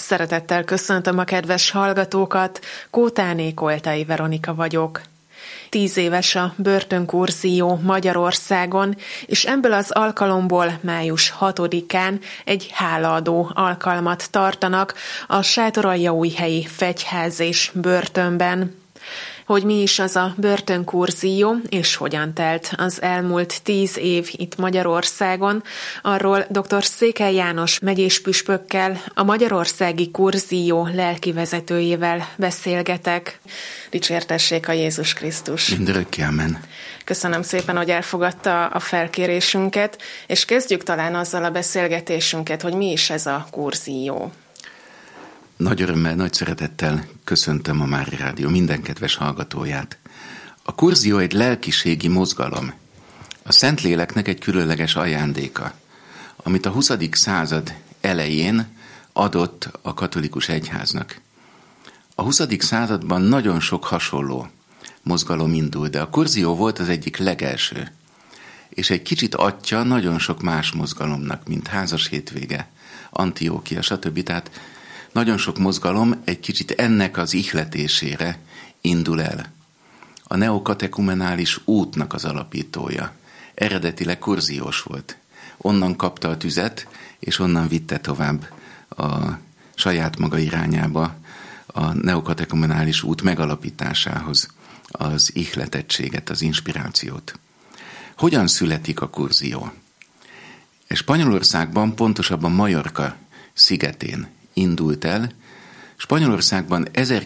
Szeretettel köszöntöm a kedves hallgatókat, Kótáné Koltai Veronika vagyok. 10 éves a börtönkurzió Magyarországon, és ebből az alkalomból május 6-án egy hálaadó alkalmat tartanak a Sátoraljaújhelyi Fegyház és börtönben. Hogy mi is az a börtönkurzió, és hogyan telt az elmúlt 10 év itt Magyarországon, arról dr. Székely János megyéspüspökkel, a magyarországi kurzió lelkivezetőjével beszélgetek. Dicsértessék a Jézus Krisztus! Mindörökké, amen! Köszönöm szépen, hogy elfogadta a felkérésünket, és kezdjük talán azzal a beszélgetésünket, hogy mi is ez a kurzió. Nagy örömmel, nagy szeretettel köszöntöm a Mária Rádió minden kedves hallgatóját. A kurzió egy lelkiségi mozgalom. A Szentléleknek egy különleges ajándéka, amit a 20. század elején adott a katolikus egyháznak. A 20. században nagyon sok hasonló mozgalom indult, de a kurzió volt az egyik legelső. És egy kicsit atya nagyon sok más mozgalomnak, mint Házas hétvége, Antiókia, stb. Tehát nagyon sok mozgalom egy kicsit ennek az ihletésére indul el. A neokatekumenális útnak az alapítója eredetileg kurziós volt. Onnan kapta a tüzet, és onnan vitte tovább a saját maga irányába a neokatekumenális út megalapításához az ihletettséget, az inspirációt. Hogyan születik a kurzió? Spanyolországban, pontosabban Majorka szigetén indult el. Spanyolországban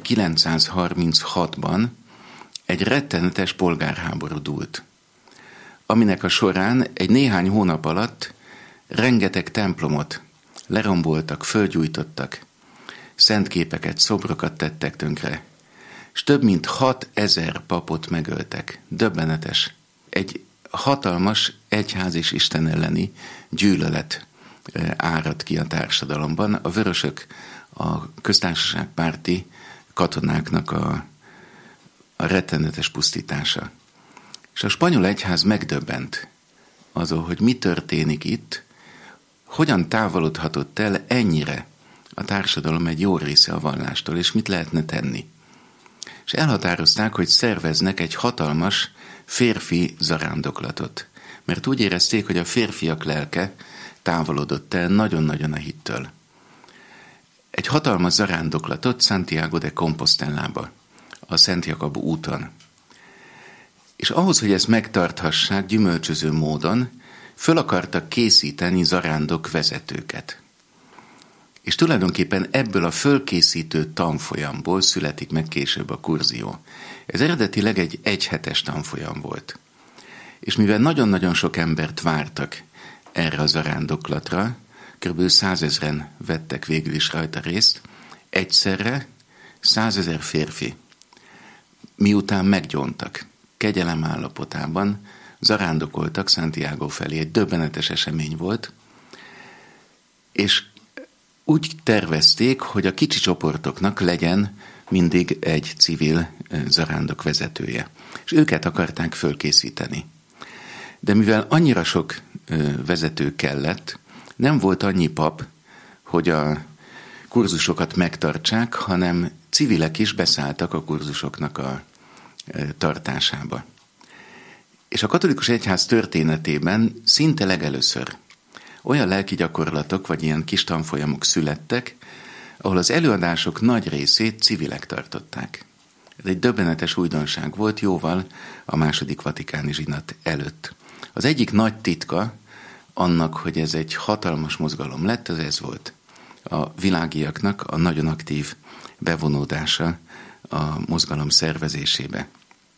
1936-ban egy rettenetes polgárháború dúlt, aminek a során egy néhány hónap alatt rengeteg templomot leromboltak, fölgyújtottak, szentképeket, szobrokat tettek tönkre, és több mint 6000 papot megöltek. Döbbenetes. Egy hatalmas egyház és Isten elleni gyűlölet árad ki a társadalomban. A vörösök, a köztársaságpárti katonáknak a rettenetes pusztítása. És a spanyol egyház megdöbbent azon, hogy mi történik itt, hogyan távolodhatott el ennyire a társadalom egy jó része a vallástól, és mit lehetne tenni. És elhatározták, hogy szerveznek egy hatalmas férfi zarándoklatot, mert úgy érezték, hogy a férfiak lelke távolodott el nagyon-nagyon a hittől. Egy hatalmas zarándoklatot Santiago de Compostelába, a Szent Jakab úton. És ahhoz, hogy ezt megtarthassák gyümölcsöző módon, föl akartak készíteni zarándok vezetőket. És tulajdonképpen ebből a fölkészítő tanfolyamból születik meg később a kurzió. Ez eredetileg egy egyhetes tanfolyam volt. És mivel nagyon-nagyon sok embert vártak erre a zarándoklatra, kb. 100 000-en vettek végül is rajta részt, egyszerre 100 000 férfi, miután meggyóntak, kegyelem állapotában, zarándokoltak Santiago felé. Egy döbbenetes esemény volt, és úgy tervezték, hogy a kicsi csoportoknak legyen mindig egy civil zarándok vezetője. És őket akarták fölkészíteni. De mivel annyira sok vezető kellett, nem volt annyi pap, hogy a kurzusokat megtartsák, hanem civilek is beszálltak a kurzusoknak a tartásába. És a katolikus egyház történetében szinte legelőször olyan lelki gyakorlatok, vagy ilyen kis tanfolyamok születtek, ahol az előadások nagy részét civilek tartották. Ez egy döbbenetes újdonság volt jóval a második vatikáni zsinat előtt. Az egyik nagy titka annak, hogy ez egy hatalmas mozgalom lett, az ez volt. A világiaknak a nagyon aktív bevonódása a mozgalom szervezésébe.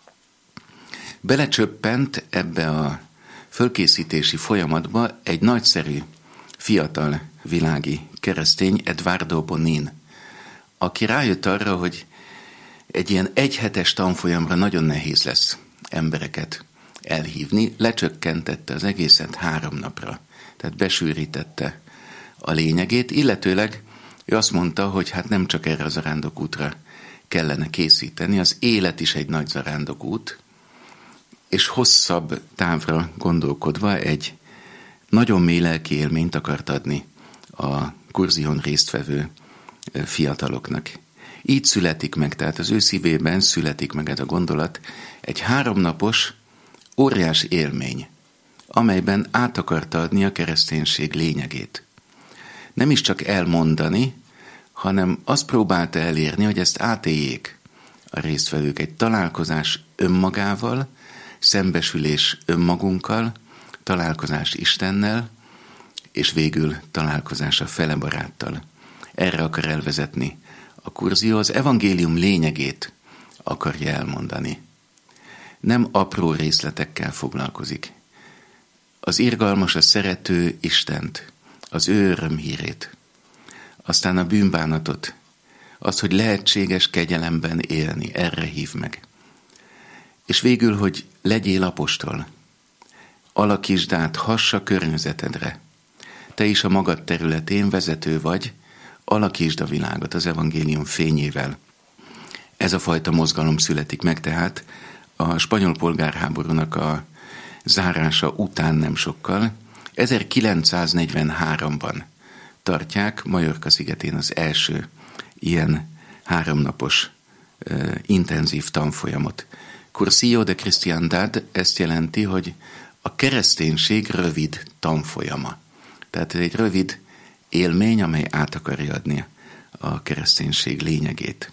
Belecsöppent ebbe a fölkészítési folyamatba egy nagyszerű, fiatal világi keresztény, Eduardo Bonin, aki rájött arra, hogy egy ilyen egyhetes tanfolyamra nagyon nehéz lesz embereket elhívni, lecsökkentette az egészet 3 napra, tehát besűrítette a lényegét, illetőleg ő azt mondta, hogy hát nem csak erre a zarándokútra kellene készíteni, az élet is egy nagy zarándokút, és hosszabb távra gondolkodva egy nagyon mély lelki élményt akart adni a kurzión résztvevő fiataloknak. Így születik meg, tehát az ő szívében születik meg ez a gondolat, egy 3 napos óriás élmény, amelyben át akarta adni a kereszténység lényegét. Nem is csak elmondani, hanem azt próbálta elérni, hogy ezt átéljék a résztvevők. Egy találkozás önmagával, szembesülés önmagunkkal, találkozás Istennel, és végül találkozás a felebaráttal. Erre akar elvezetni a kurzió, az evangélium lényegét akarja elmondani. Nem apró részletekkel foglalkozik. Az irgalmas, a szerető Istent, az ő örömhírét, aztán a bűnbánatot, azt, hogy lehetséges kegyelemben élni, erre hív meg. És végül, hogy legyél apostol, alakítsd át, hass a környezetedre. Te is a magad területén vezető vagy, alakítsd a világot az evangélium fényével. Ez a fajta mozgalom születik meg tehát a spanyol polgárháborúnak a zárása után nem sokkal. 1943-ban tartják Majorka szigetén az első ilyen 3 napos intenzív tanfolyamot. Cursillo de Cristiandad ezt jelenti, hogy a kereszténység rövid tanfolyama. Tehát ez egy rövid élmény, amely át akarja adni a kereszténység lényegét.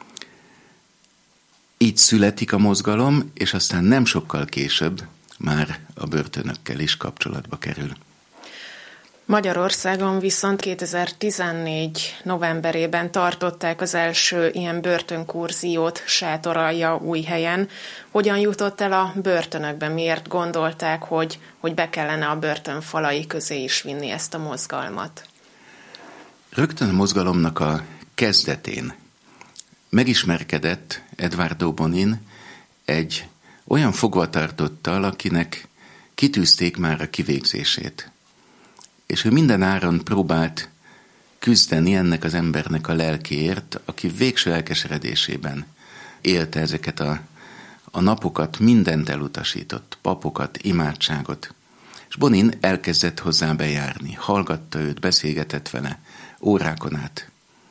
Így születik a mozgalom, és aztán nem sokkal később már a börtönökkel is kapcsolatba kerül. Magyarországon viszont 2014 novemberében tartották az első ilyen börtönkurziót Sátoraljaújhelyen. Hogyan jutott el a börtönökbe? Miért gondolták, hogy be kellene a börtön falai közé is vinni ezt a mozgalmat? Rögtön a mozgalomnak a kezdetén megismerkedett Eduardo Bonin egy olyan fogvatartottal, akinek kitűzték már a kivégzését. És ő minden áron próbált küzdeni ennek az embernek a lelkéért, aki végső elkeseredésében élte ezeket a napokat, mindent elutasított, papokat, imádságot. És Bonin elkezdett hozzá bejárni, hallgatta őt, beszélgetett vele órákon át.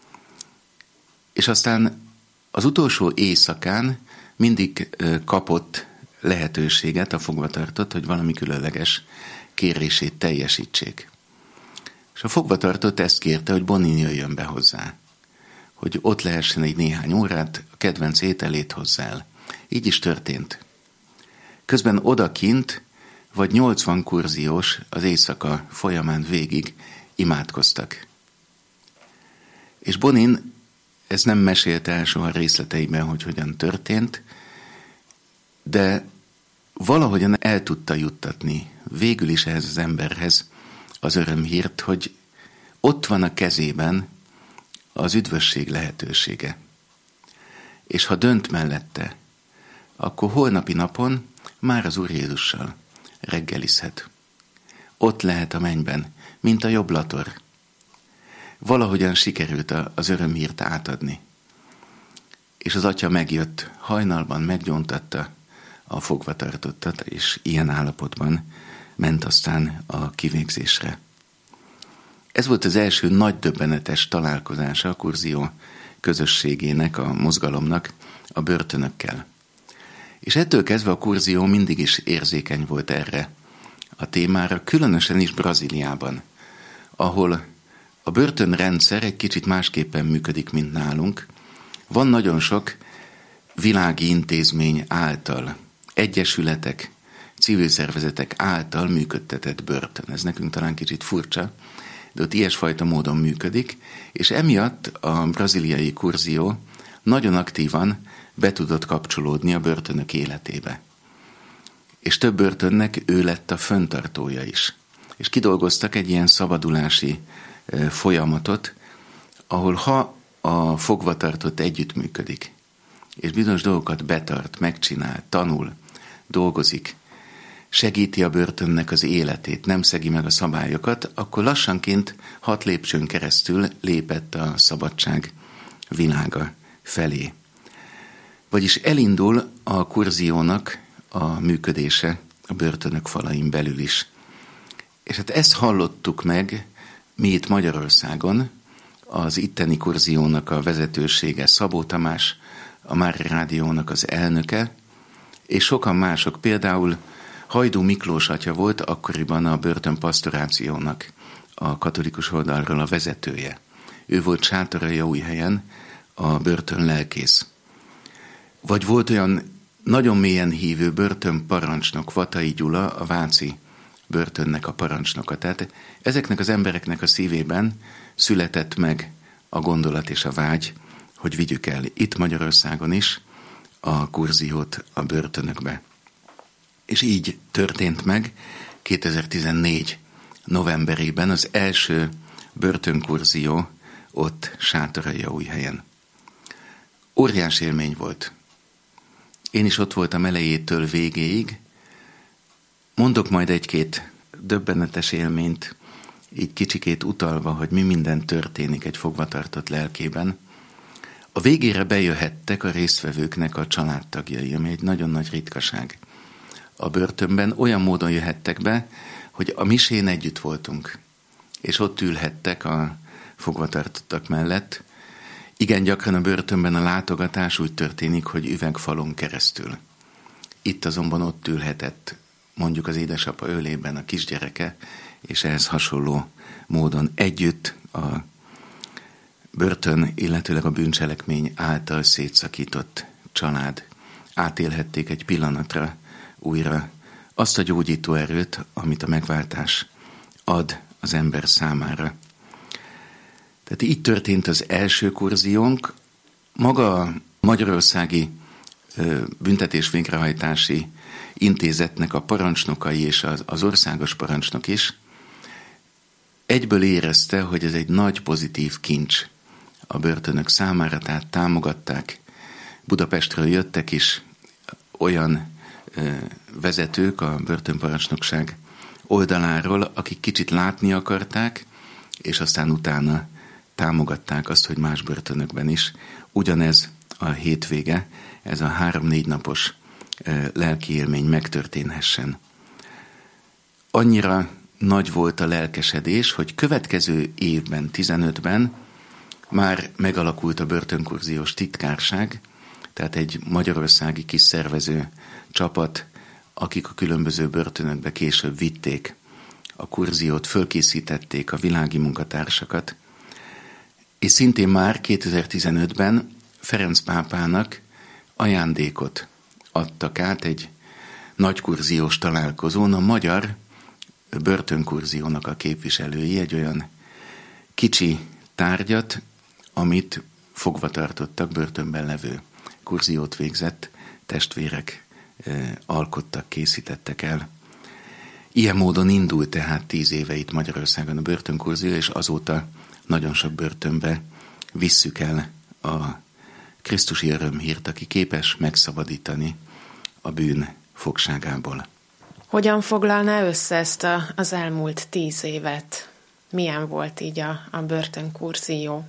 És aztán az utolsó éjszakán mindig kapott lehetőséget a fogvatartott, hogy valami különleges kérését teljesítsék. És a fogvatartott ezt kérte, hogy Bonin jöjjön be hozzá, hogy ott lehessen egy néhány órát, a kedvenc ételét hozzá el. Így is történt. Közben odakint vagy 80 kurziós az éjszaka folyamán végig imádkoztak. És Bonin ez nem mesélte el soha részleteiben, hogy hogyan történt, de valahogyan el tudta juttatni végül is ehhez az emberhez az örömhírt, hogy ott van a kezében az üdvösség lehetősége. És ha dönt mellette, akkor holnapi napon már az Úr Jézussal reggelizhet. Ott lehet a mennyben, mint a jobb lator. Valahogyan sikerült az örömhírt átadni. És az atya megjött, hajnalban meggyóntatta a fogvatartottat, és ilyen állapotban ment aztán a kivégzésre. Ez volt az első nagy döbbenetes találkozása a kurzió közösségének, a mozgalomnak a börtönökkel. És ettől kezdve a kurzió mindig is érzékeny volt erre a témára, különösen is Brazíliában, ahol a börtönrendszer egy kicsit másképpen működik, mint nálunk. Van nagyon sok világi intézmény által, egyesületek, civil szervezetek által működtetett börtön. Ez nekünk talán kicsit furcsa, de ott ilyesfajta módon működik, és emiatt a brazíliai kurzió nagyon aktívan be tudott kapcsolódni a börtönök életébe. És több börtönnek ő lett a fenntartója is. És kidolgoztak egy ilyen szabadulási folyamatot, ahol ha a fogvatartott együttműködik, és bizonyos dolgokat betart, megcsinál, tanul, dolgozik, segíti a börtönnek az életét, nem szegi meg a szabályokat, akkor lassanként 6 lépcsőn keresztül lépett a szabadság világa felé. Vagyis elindul a kurziónak a működése a börtönök falain belül is. És hát ezt hallottuk meg mi itt Magyarországon az itteni kurziónak a vezetősége Szabó Tamás, a Mária Rádiónak az elnöke, és sokan mások, például Hajdú Miklós atya volt akkoriban a börtönpastorációnak a katolikus oldalról a vezetője. Ő volt Sátoraljaújhelyen a börtön lelkész. Vagy volt olyan nagyon mélyen hívő börtönparancsnok, Vatai Gyula, a váci börtönnek a parancsnoka. Tehát ezeknek az embereknek a szívében született meg a gondolat és a vágy, hogy vigyük el itt Magyarországon is a kurziót a börtönökbe. És így történt meg 2014 novemberében az első börtönkurzió ott Sátoraljaújhelyen. Óriás élmény volt. Én is ott voltam elejétől végéig. Mondok majd egy-két döbbenetes élményt, így kicsikét utalva, hogy mi minden történik egy fogvatartott lelkében. A végére bejöhettek a résztvevőknek a családtagjai, ami egy nagyon nagy ritkaság. A börtönben olyan módon jöhettek be, hogy a misén együtt voltunk, és ott ülhettek a fogvatartottak mellett. Igen gyakran a börtönben a látogatás úgy történik, hogy üvegfalon keresztül. Itt azonban ott ülhetett mondjuk az édesapa ölében a kisgyereke, és ehhez hasonló módon együtt a börtön, illetőleg a bűncselekmény által szétszakított család átélhették egy pillanatra újra azt a gyógyító erőt, amit a megváltás ad az ember számára. Tehát így történt az első kurziónk. Maga a Magyarországi Büntetés Végrehajtási Intézetnek a parancsnokai és az országos parancsnok is egyből érezte, hogy ez egy nagy pozitív kincs a börtönök számára, tehát támogatták. Budapestről jöttek is olyan vezetők a börtönparancsnokság oldaláról, akik kicsit látni akarták, és aztán utána támogatták azt, hogy más börtönökben is ugyanez a hétvége, ez a 3-4 napos lelki élmény megtörténhessen. Annyira nagy volt a lelkesedés, hogy következő évben, 15-ben már megalakult a börtönkurziós titkárság, tehát egy magyarországi kis szervező csapat, akik a különböző börtönökbe később vitték a kurziót, fölkészítették a világi munkatársakat, és szintén már 2015-ben Ferenc pápának ajándékot adtak át egy nagy kurziós találkozón a magyar börtönkurziónak a képviselői, egy olyan kicsi tárgyat, amit fogva tartottak, börtönben levő kurziót végzett testvérek alkottak, készítettek el. Ilyen módon indult tehát 10 éve itt Magyarországon a börtönkurzió, és azóta nagyon sok börtönbe visszük el a krisztusi örömhírt, aki képes megszabadítani a bűn fogságából. Hogyan foglalná össze ezt az elmúlt 10 évet? Milyen volt így a börtönkurzió?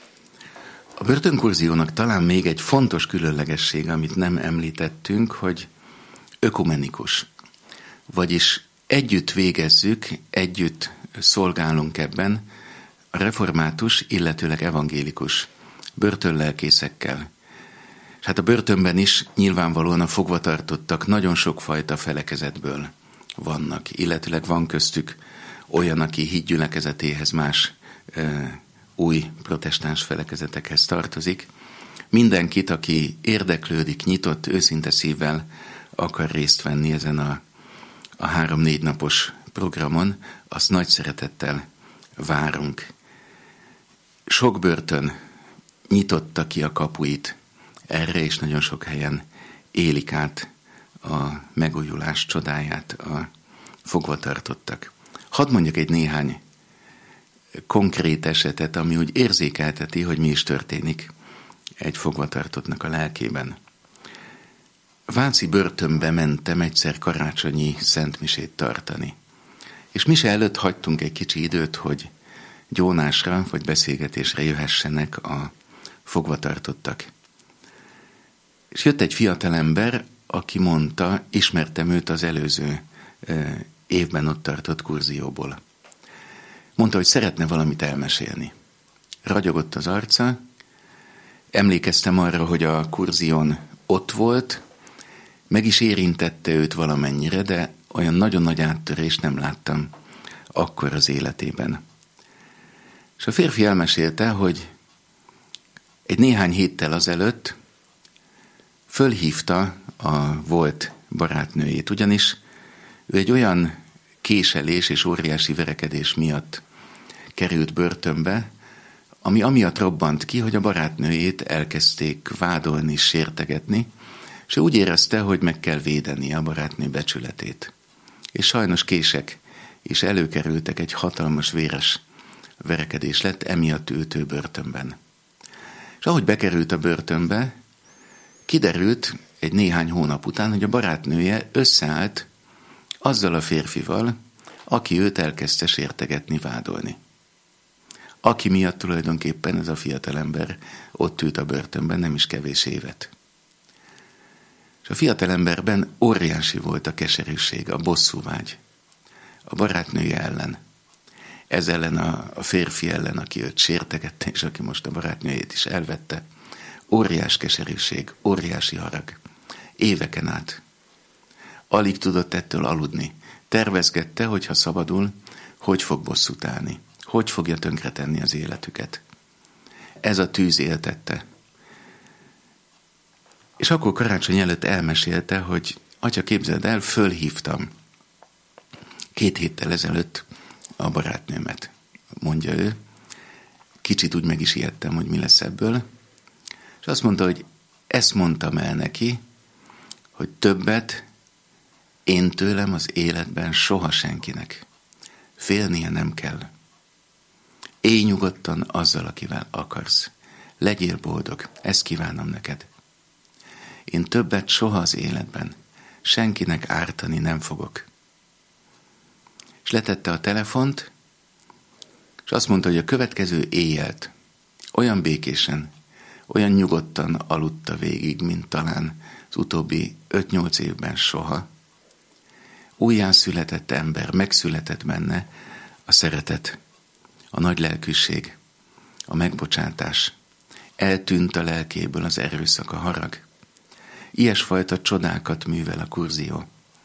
A börtönkurziónak talán még egy fontos különlegesség, amit nem említettünk, hogy ökumenikus. Vagyis együtt végezzük, együtt szolgálunk ebben a református, illetőleg evangélikus börtönlelkészekkel. És hát a börtönben is nyilvánvalóan a fogvatartottak nagyon sokfajta felekezetből vannak, illetőleg van köztük olyan, aki hídgyülekezetéhez, más új protestáns felekezetekhez tartozik. Mindenkit, aki érdeklődik, nyitott, őszinte szívvel akar részt venni ezen a 3-4 napos programon, azt nagy szeretettel várunk. Sok börtön nyitotta ki a kapuit erre, és nagyon sok helyen élik át a megújulás csodáját a fogvatartottak. Hadd mondjak egy néhány konkrét esetet, ami úgy érzékelteti, hogy mi is történik egy fogvatartottnak a lelkében. Váci börtönbe mentem egyszer karácsonyi szentmisét tartani. És mise előtt hagytunk egy kicsi időt, hogy gyónásra vagy beszélgetésre jöhessenek a fogvatartottak. És jött egy fiatalember, aki mondta, ismertem őt az előző évben ott tartott kurzióból. Mondta, hogy szeretne valamit elmesélni. ragyogott az arca, emlékeztem arra, hogy a kurzión ott volt, meg is érintette őt valamennyire, de olyan nagyon nagy áttörést nem láttam akkor az életében. És a férfi elmesélte, hogy egy néhány héttel azelőtt fölhívta a volt barátnőjét, ugyanis ő egy olyan késelés és óriási verekedés miatt került börtönbe, ami amiatt robbant ki, hogy a barátnőjét elkezdték vádolni, sértegetni, és ő úgy érezte, hogy meg kell védeni a barátnő becsületét. És sajnos kések is előkerültek, egy hatalmas véres verekedés lett, emiatt ült ő börtönben. És ahogy bekerült a börtönbe, kiderült egy néhány hónap után, hogy a barátnője összeállt azzal a férfival, aki őt elkezdte sértegetni, vádolni. Aki miatt tulajdonképpen ez a fiatalember ott ült a börtönben nem is kevés évet. És a fiatalemberben óriási volt a keserűség, a bosszúvágy a barátnője ellen. Ez ellen a férfi ellen, aki őt sértegette, és aki most a barátnőjét is elvette. Óriás keserűség, óriási harag. Éveken át. Alig tudott ettől aludni. Tervezgette, hogy ha szabadul, hogy fog bosszút állni. Hogy fogja tönkretenni az életüket. Ez a tűz éltette. És akkor karácsony előtt elmesélte, hogy atya, képzeld el, fölhívtam 2 héttel ezelőtt a barátnőmet, mondja ő. Kicsit úgy meg is ijedtem, hogy mi lesz ebből. És azt mondta, hogy ezt mondtam el neki, hogy többet én tőlem az életben soha senkinek. Félnie nem kell. Élj nyugodtan azzal, akivel akarsz. Legyél boldog, ezt kívánom neked. Én többet soha az életben senkinek ártani nem fogok. És letette a telefont, és azt mondta, hogy a következő éjjelt olyan békésen, olyan nyugodtan aludta végig, mint talán az utóbbi 5-8 évben soha. Újjászületett ember, megszületett benne a szeretet, a nagy lelkűség, a megbocsátás. Eltűnt a lelkéből az erőszak, a harag. Ilyesfajta csodákat művel a kurzió.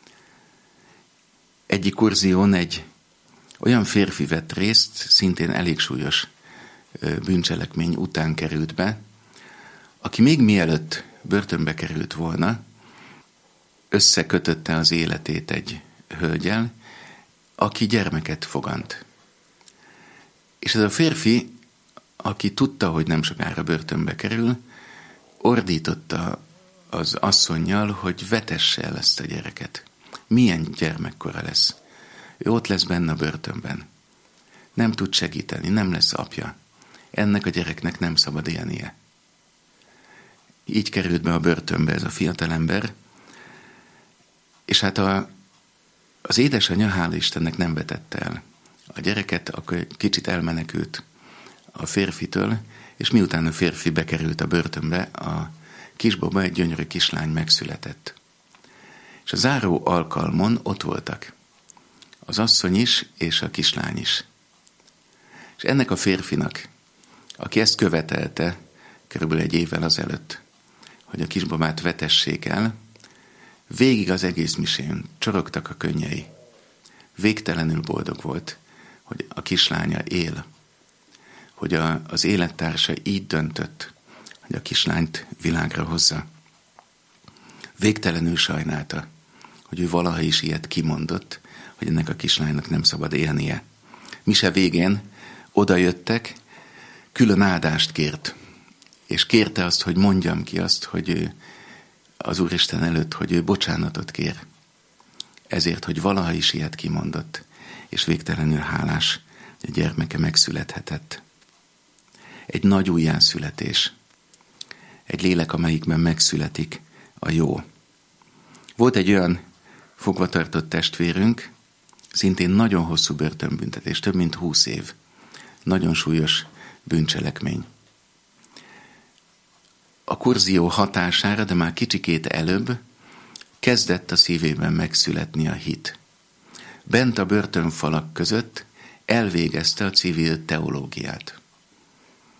Egyik kurzión egy olyan férfi vett részt, szintén elég súlyos bűncselekmény után került be, aki még mielőtt börtönbe került volna, összekötötte az életét egy hölgyel, aki gyermeket fogant. És ez a férfi, aki tudta, hogy nem sokára börtönbe kerül, ordította az asszonnyal, hogy vetesse el ezt a gyereket. Milyen gyermekkora lesz. Ő ott lesz benne a börtönben. Nem tud segíteni, nem lesz apja. Ennek a gyereknek nem szabad élnie. Így került be a börtönbe ez a fiatalember, és hát az édesanyja, hála Istennek, nem vetette el a gyereket, akkor kicsit elmenekült a férfitől, és miután a férfi bekerült a börtönbe, a kisbaba, egy gyönyörű kislány megszületett. És a záró alkalmon ott voltak az asszony is, és a kislány is. És ennek a férfinak, aki ezt követelte körülbelül 1 évvel azelőtt, hogy a kisbabát vetessék el, végig az egész misén csorogtak a könnyei. Végtelenül boldog volt, hogy a kislánya él, hogy az élettársa így döntött, hogy a kislányt világra hozza. Végtelenül sajnálta, hogy ő valaha is ilyet kimondott, hogy ennek a kislánynak nem szabad élnie. Mise végén oda jöttek, külön áldást kért, és kérte azt, hogy mondjam ki azt, hogy ő az Úristen előtt, hogy ő bocsánatot kér. Ezért, hogy valaha is ilyet kimondott, és végtelenül hálás, hogy a gyermeke megszülethetett. Egy nagy újjászületés. Egy lélek, amelyikben megszületik a jó. Volt egy olyan fogvatartott testvérünk, szintén nagyon hosszú börtönbüntetés, több mint 20 év. Nagyon súlyos bűncselekmény. A kurzió hatására, de már kicsikét előbb kezdett a szívében megszületni a hit. Bent a börtönfalak között elvégezte a civil teológiát.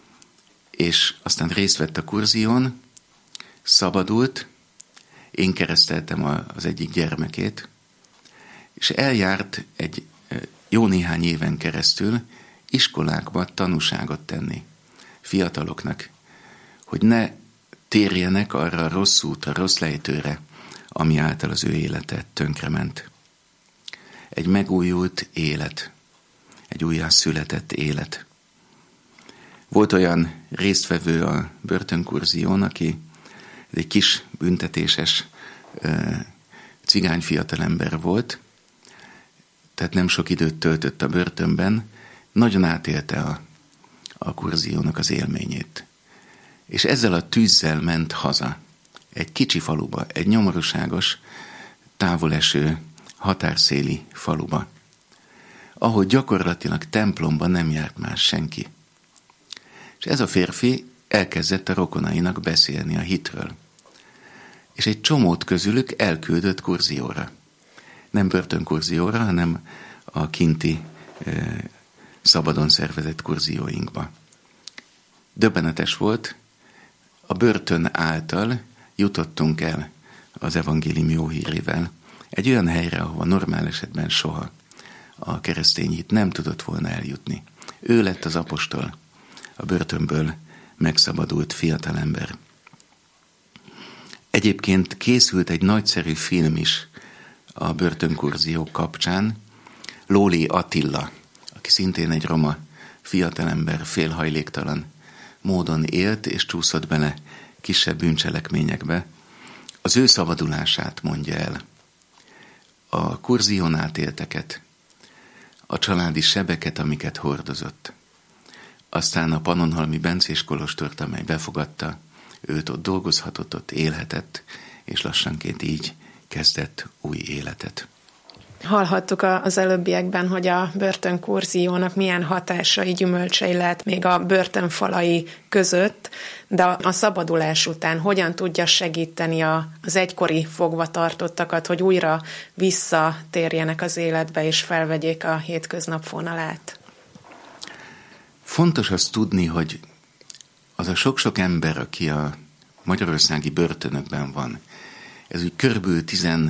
és aztán részt vett a kurzión, szabadult, én kereszteltem az egyik gyermekét, és eljárt egy jó néhány éven keresztül iskolákba tanúságot tenni fiataloknak, hogy ne térjenek arra a rossz útra, rossz lejtőre, ami által az ő élete tönkrement. Egy megújult élet, egy újjászületett élet. Volt olyan résztvevő a börtönkurzión, aki egy kis büntetéses cigány fiatalember volt, tehát nem sok időt töltött a börtönben, nagyon átélte a kurziónak az élményét. És ezzel a tűzzel ment haza, egy kicsi faluba, egy nyomorúságos, távoleső, határszéli faluba, ahol gyakorlatilag templomban nem járt más senki. És ez a férfi elkezdett a rokonainak beszélni a hitről. És egy csomót közülük elküldött kurzióra. Nem börtönkurzióra, hanem a kinti szabadon szervezett kurzióinkba. Döbbenetes volt, a börtön által jutottunk el az evangélium jó hírével egy olyan helyre, ahova normál esetben soha a keresztény hit nem tudott volna eljutni. Ő lett az apostol, a börtönből megszabadult fiatalember. Egyébként készült egy nagyszerű film is a börtönkurzió kapcsán. Lóli Attila, aki szintén egy roma fiatalember, félhajléktalan módon élt és csúszott bele kisebb bűncselekményekbe, az ő szabadulását mondja el. A kurzión átélteket, a családi sebeket, amiket hordozott. Aztán a Pannonhalmi Bencés kolostort, amely befogadta, őt ott dolgozhatott, ott élhetett, és lassanként így kezdett új életet. Hallhattuk az előbbiekben, hogy a börtönkurziónak milyen hatásai, gyümölcsei lehet még a börtönfalai között, de a szabadulás után hogyan tudja segíteni az egykori fogvatartottakat, hogy újra visszatérjenek az életbe és felvegyék a hétköznap vonalát? Fontos azt tudni, hogy az a sok-sok ember, aki a magyarországi börtönökben van, ez úgy körülbelül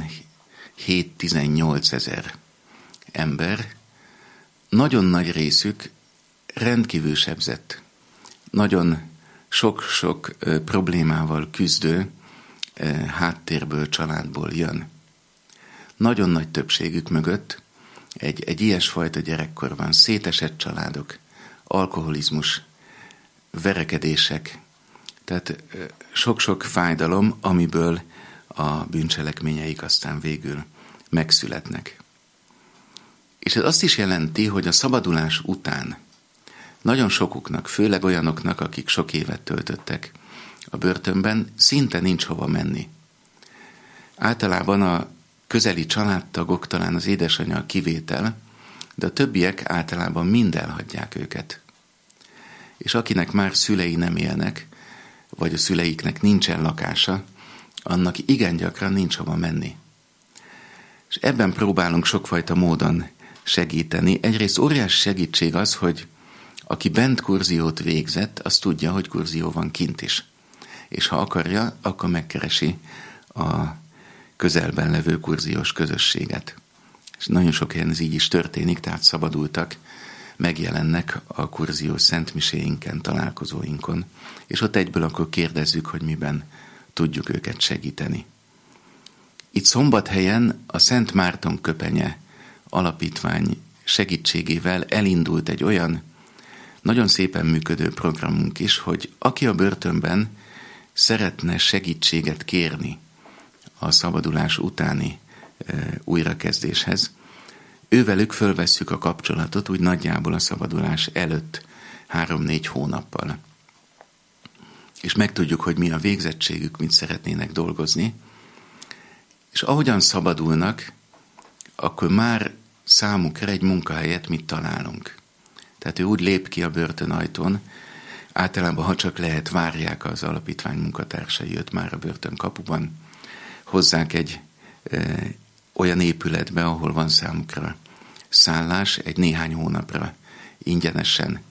17-18 ezer ember, nagyon nagy részük rendkívül sebzett, nagyon sok-sok problémával küzdő háttérből, családból jön. Nagyon nagy többségük mögött egy ilyesfajta gyerekkor van, szétesett családok, alkoholizmus, verekedések, tehát sok-sok fájdalom, amiből a bűncselekményeik aztán végül megszületnek. És ez azt is jelenti, hogy a szabadulás után nagyon sokuknak, főleg olyanoknak, akik sok évet töltöttek a börtönben, szinte nincs hova menni. Általában a közeli családtagok, talán az édesanyja a kivétel, de a többiek általában mind elhagyják őket. És akinek már szülei nem élnek, vagy a szüleiknek nincsen lakása, annak igen gyakran nincs hova menni. És ebben próbálunk sokfajta módon segíteni. Egyrészt óriási segítség az, hogy aki bent kurziót végzett, az tudja, hogy kurzió van kint is. És ha akarja, akkor megkeresi a közelben levő kurziós közösséget. És nagyon sok helyen ez így is történik, tehát szabadultak, megjelennek a kurziós szentmiséinken, találkozóinkon, és ott egyből akkor kérdezzük, hogy miben tudjuk őket segíteni. Itt Szombathelyen a Szent Márton Köpenye alapítvány segítségével elindult egy olyan nagyon szépen működő programunk is, hogy aki a börtönben szeretne segítséget kérni a szabadulás utáni újrakezdéshez, ővelük fölvesszük a kapcsolatot úgy nagyjából a szabadulás előtt 3-4 hónappal. És megtudjuk, hogy mi a végzettségük, mit szeretnének dolgozni, és ahogyan szabadulnak, akkor már számukra egy munkahelyet mit találunk. Tehát ő úgy lép ki a börtönajtón, általában, ha csak lehet, várják az alapítvány munkatársai őt már a börtön kapuban, hozzák egy olyan épületbe, ahol van számukra szállás, egy néhány hónapra ingyenesen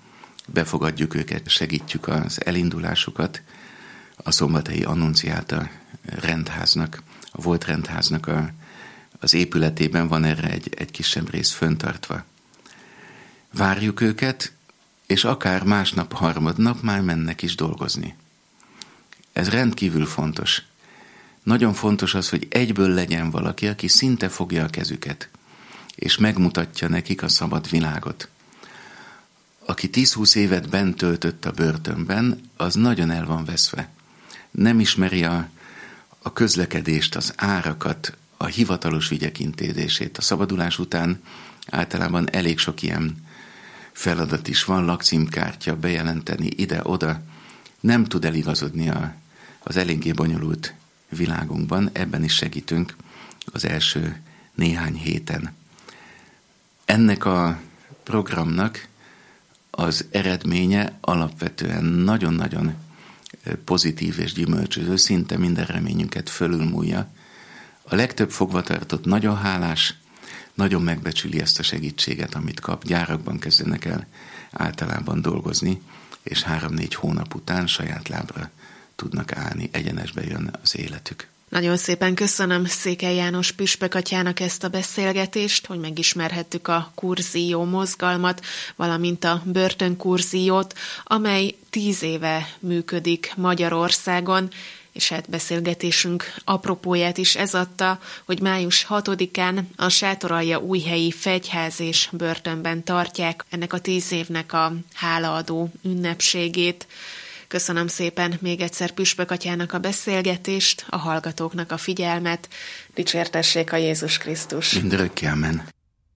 befogadjuk őket, segítjük az elindulásukat. A szombathelyi Annunciáta rendháznak, a volt rendháznak az épületében van erre egy kisebb rész föntartva. Várjuk őket, és akár másnap, harmadnap már mennek is dolgozni. Ez rendkívül fontos. Nagyon fontos az, hogy egyből legyen valaki, aki szinte fogja a kezüket, és megmutatja nekik a szabad világot. Aki 10-20 évet bent töltött a börtönben, az nagyon el van veszve. Nem ismeri a közlekedést, az árakat, a hivatalos ügyek intézését. A szabadulás után általában elég sok ilyen feladat is van, lakcímkártya, bejelenteni ide-oda. Nem tud eligazodni az eléggé bonyolult világunkban, ebben is segítünk az első néhány héten. Ennek a programnak az eredménye alapvetően nagyon-nagyon pozitív és gyümölcsöző, szinte minden reményünket fölülmúlja. A legtöbb fogvatartott nagyon hálás, nagyon megbecsüli ezt a segítséget, amit kap. Gyárakban kezdenek el általában dolgozni, és 3-4 hónap után saját lábra tudnak állni, egyenesbe jön az életük. Nagyon szépen köszönöm Székely János püspök atyának ezt a beszélgetést, hogy megismerhettük a kurzió mozgalmat, valamint a börtönkurziót, amely 10 éve működik Magyarországon, és hát beszélgetésünk apropóját is ez adta, hogy május 6-án a Sátoraljaújhelyi Fegyház és börtönben tartják ennek a 10 évnek a hálaadó ünnepségét. Köszönöm szépen még egyszer püspök atyának a beszélgetést, a hallgatóknak a figyelmet. Dicsértessék a Jézus Krisztus! Mindörökké, amen.